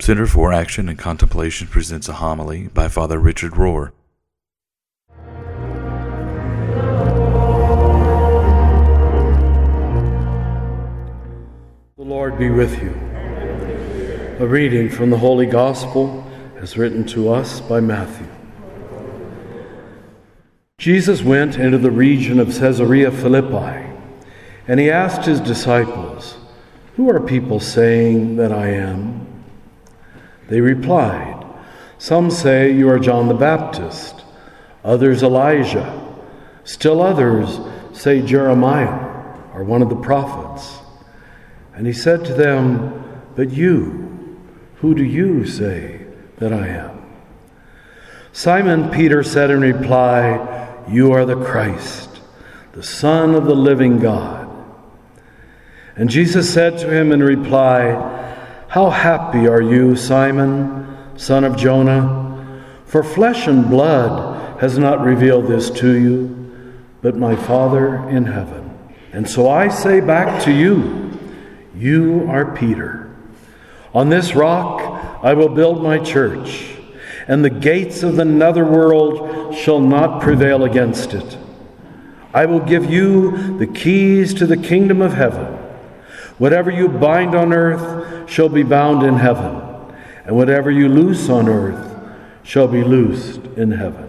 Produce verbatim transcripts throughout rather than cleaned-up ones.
Center for Action and Contemplation presents a homily by Father Richard Rohr. The Lord be with you. A reading from the Holy Gospel as written to us by Matthew. Jesus went into the region of Caesarea Philippi, and he asked his disciples, "Who are people saying that I am?" They replied, "Some say you are John the Baptist, others Elijah, still others say Jeremiah or one of the prophets." And he said to them, "But you, who do you say that I am?" Simon Peter said in reply, "You are the Christ, the Son of the living God." And Jesus said to him in reply, "How happy are you, Simon, son of Jonah? For flesh and blood has not revealed this to you, but my Father in heaven. And so I say back to you, you are Peter. On this rock I will build my church, and the gates of the netherworld shall not prevail against it. I will give you the keys to the kingdom of heaven. Whatever you bind on earth shall be bound in heaven, and whatever you loose on earth shall be loosed in heaven."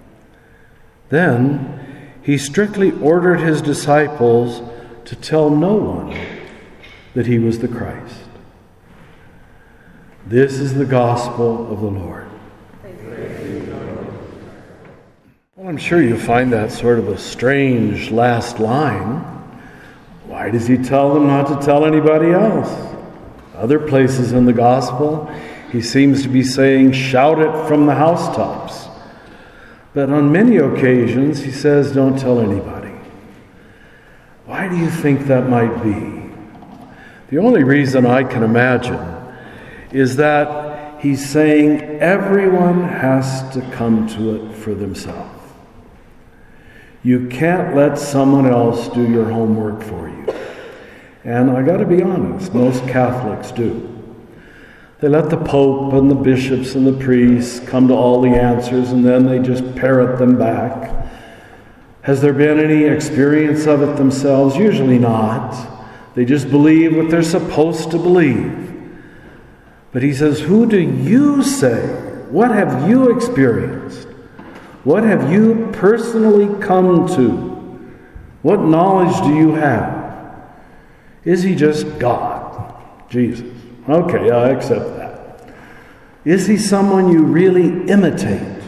Then he strictly ordered his disciples to tell no one that he was the Christ. This is the gospel of the Lord. Well, I'm sure you find that sort of a strange last line. Why does he tell them not to tell anybody else? Other places in the gospel, he seems to be saying, shout it from the housetops. But on many occasions, he says, don't tell anybody. Why do you think that might be? The only reason I can imagine is that he's saying everyone has to come to it for themselves. You can't let someone else do your homework for you. And I got to be honest, most Catholics do. They let the Pope and the bishops and the priests come to all the answers, and then they just parrot them back. Has there been any experience of it themselves? Usually not. They just believe what they're supposed to believe. But he says, who do you say? What have you experienced? What have you personally come to? What knowledge do you have? Is he just God? Jesus. Okay, I accept that. Is he someone you really imitate?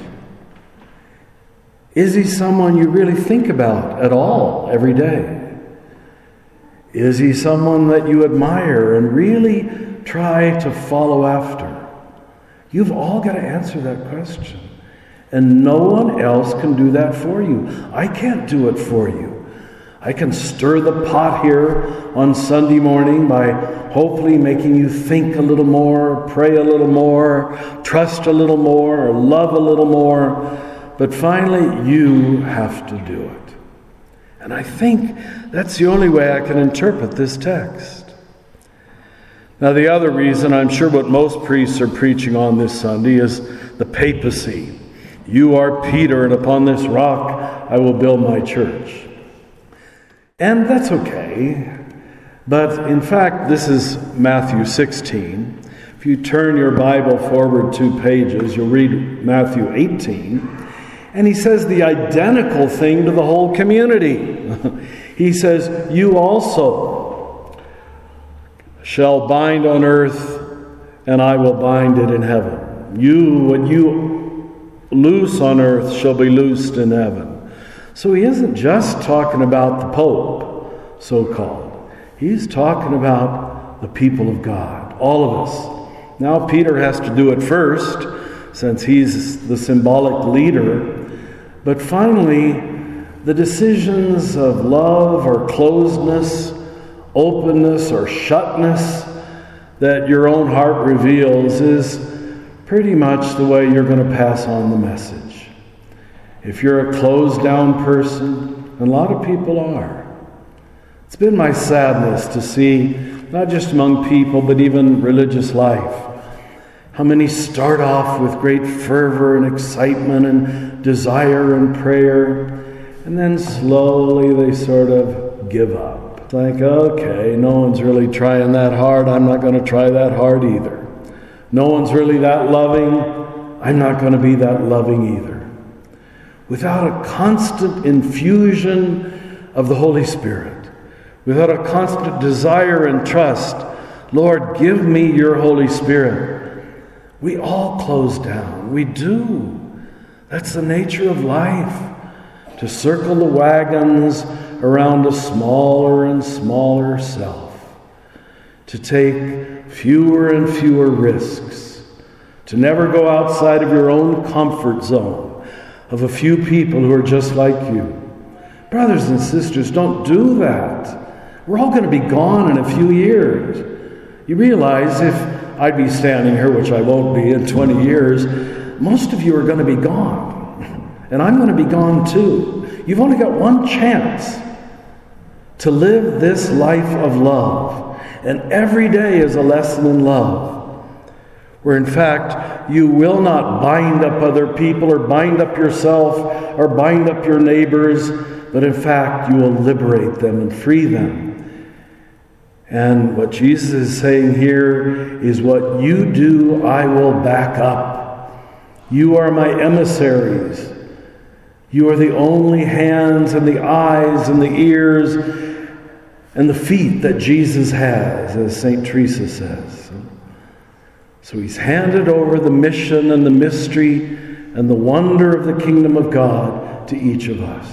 Is he someone you really think about at all every day? Is he someone that you admire and really try to follow after? You've all got to answer that question. And no one else can do that for you. I can't do it for you. I can stir the pot here on Sunday morning by hopefully making you think a little more, pray a little more, trust a little more, or love a little more. But finally, you have to do it. And I think that's the only way I can interpret this text. Now, the other reason, I'm sure what most priests are preaching on this Sunday, is the papacy. You are Peter, and upon this rock I will build my church. And that's okay. But in fact, this is Matthew sixteen. If you turn your Bible forward two pages, you'll read Matthew eighteen. And he says the identical thing to the whole community. He says, you also shall bind on earth, and I will bind it in heaven. You, what you loose on earth shall be loosed in heaven. So he isn't just talking about the Pope, so-called. He's talking about the people of God, all of us. Now Peter has to do it first, since he's the symbolic leader. But finally, the decisions of love or closedness, openness or shutness that your own heart reveals is pretty much the way you're going to pass on the message. If you're a closed down person, and a lot of people are, it's been my sadness to see, not just among people, but even religious life, How many start off with great fervor and excitement and desire and prayer, and then slowly they sort of give up. It's like, okay, no one's really trying that hard. I'm not going to try that hard either. No one's really that loving. I'm not going to be that loving either. Without a constant infusion of the Holy Spirit, without a constant desire and trust, Lord, give me your Holy Spirit, we all close down. We do. That's the nature of life. To circle the wagons around a smaller and smaller self. To take fewer and fewer risks. To never go outside of your own comfort zone of a few people who are just like you. Brothers and sisters, don't do that. We're all going to be gone in a few years. You realize if I'd be standing here, which I won't be in twenty years, most of you are going to be gone. And I'm going to be gone too. You've only got one chance to live this life of love. And every day is a lesson in love. Where in fact, you will not bind up other people or bind up yourself or bind up your neighbors, but in fact, you will liberate them and free them. And what Jesus is saying here is, what you do, I will back up. You are my emissaries. You are the only hands and the eyes and the ears and the feet that Jesus has, as Saint Teresa says. So he's handed over the mission and the mystery and the wonder of the kingdom of God to each of us.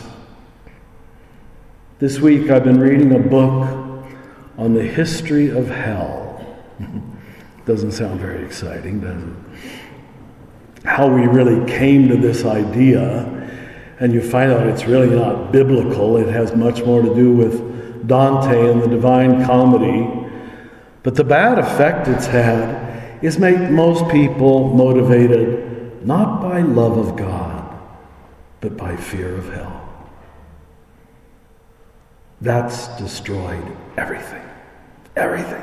This week I've been reading a book on the history of hell. Doesn't sound very exciting, does it? How we really came to this idea, and you find out it's really not biblical. It has much more to do with Dante and the Divine Comedy. But the bad effect it's had is make most people motivated not by love of God, but by fear of hell. That's destroyed everything. Everything.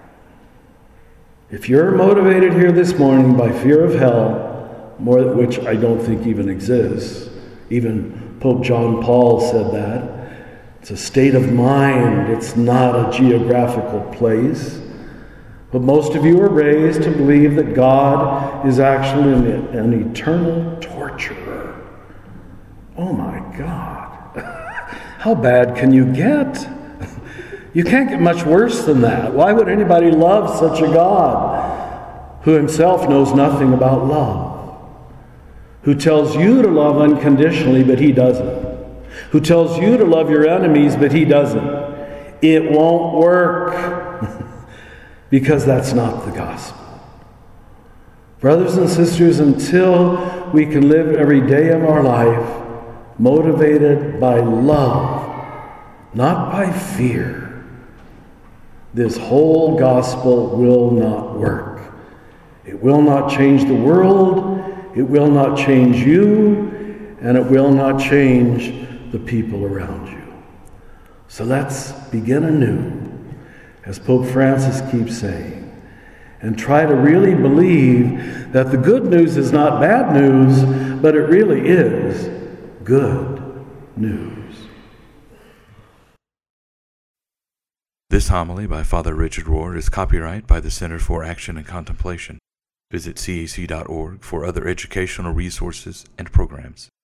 If you're motivated here this morning by fear of hell, more which I don't think even exists, even Pope John Paul said that, it's a state of mind, it's not a geographical place. But most of you are raised to believe that God is actually an, an eternal torturer. Oh my God. How bad can you get? You can't get much worse than that. Why would anybody love such a God who himself knows nothing about love? Who tells you to love unconditionally, but he doesn't. Who tells you to love your enemies, but he doesn't. It won't work because that's not the gospel. Brothers and sisters, until we can live every day of our life motivated by love, not by fear, this whole gospel will not work. It will not change the world, it will not change you, and it will not change the people around you. So let's begin anew, as Pope Francis keeps saying, and try to really believe that the good news is not bad news, but it really is good news. This homily by Father Richard Rohr is copyright by the Center for Action and Contemplation. Visit C A C dot org for other educational resources and programs.